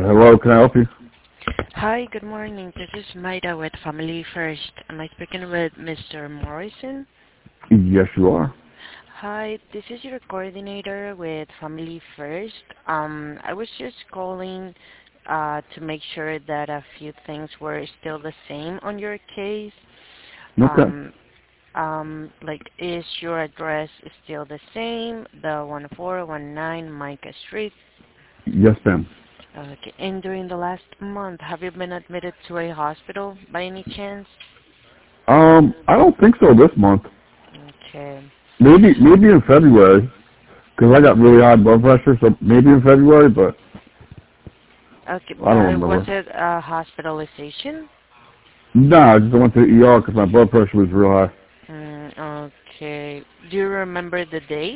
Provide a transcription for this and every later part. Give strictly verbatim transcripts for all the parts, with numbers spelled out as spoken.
Hello, can I help you? Hi, good morning. This is Maida with Family First. Am I speaking with Mister Morrison? Yes, you are. Hi, this is your coordinator with Family First. Um, I was just calling uh, to make sure that a few things were still the same on your case. Okay. Um, um, like, is your address still the same? The one four one nine Micah Street. Yes, ma'am. Okay. And during the last month, have you been admitted to a hospital by any chance? Um, I don't think so this month. Okay. Maybe, maybe in February, because I got really high blood pressure, so maybe in February, but Okay, I don't but was remember. it a hospitalization? No, I just went to the E R because my blood pressure was real high. Mm, okay. Do you remember the date?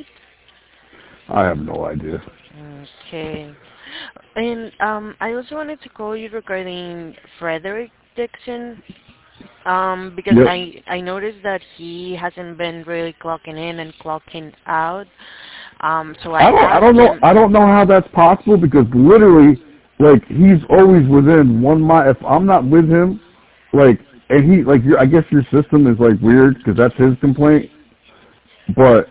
I have no idea. Okay. And um, I also wanted to call you regarding Frederick Dixon, um, because Yep. I I noticed that he hasn't been really clocking in and clocking out. Um, so I I don't, I asked don't know, him. I don't know how that's possible because literally, like, he's always within one mile. If I'm not with him, like, and he, like, your, I guess your system is like weird because that's his complaint. But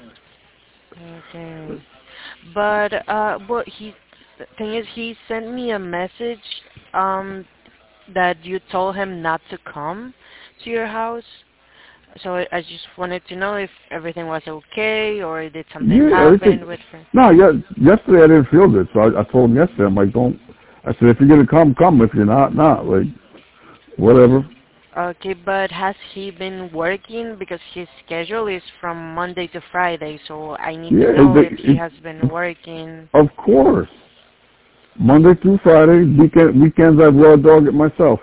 Okay. But uh, what he the thing is, he sent me a message um that you told him not to come to your house. So I, I just wanted to know if everything was okay or did something yeah, everything. happen with her. No, yeah. Yesterday I didn't feel good, so I, I told him yesterday. I'm like, don't. I said, if you're gonna come, come. If you're not, not. Like, whatever. Okay, but has he been working? Because his schedule is from Monday to Friday, so I need to Yeah, know it, if he it, has been working. of course. Monday through Friday, weekend weekends I raw dog it myself.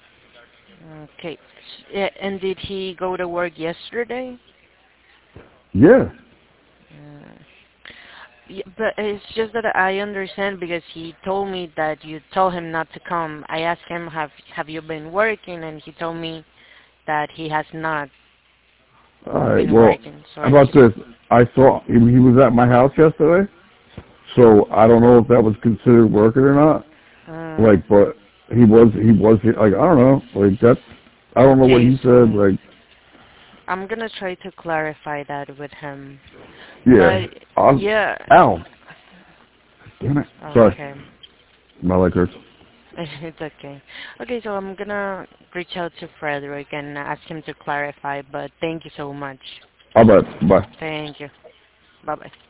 Okay. S- yeah, and did he go to work yesterday? Yeah. Mm. Yeah, but it's just that I understand because he told me that you told him not to come. I asked him, have have you been working? And he told me that he has not All right. been Well, working. So how I about just, this? I saw he, he was at my house yesterday, so I don't know if that was considered working or not. uh, Like, but he was he was like I don't know. Like that's I don't know what okay, he said. so Like, I'm gonna try to clarify that with him. yeah. But I'll, yeah, Al. Damn it. Sorry. okay. My leg hurts. It's okay. Okay, so I'm gonna reach out to Frederick and ask him to clarify, but thank you so much. I'll bet. Bye. Thank you. Bye-bye.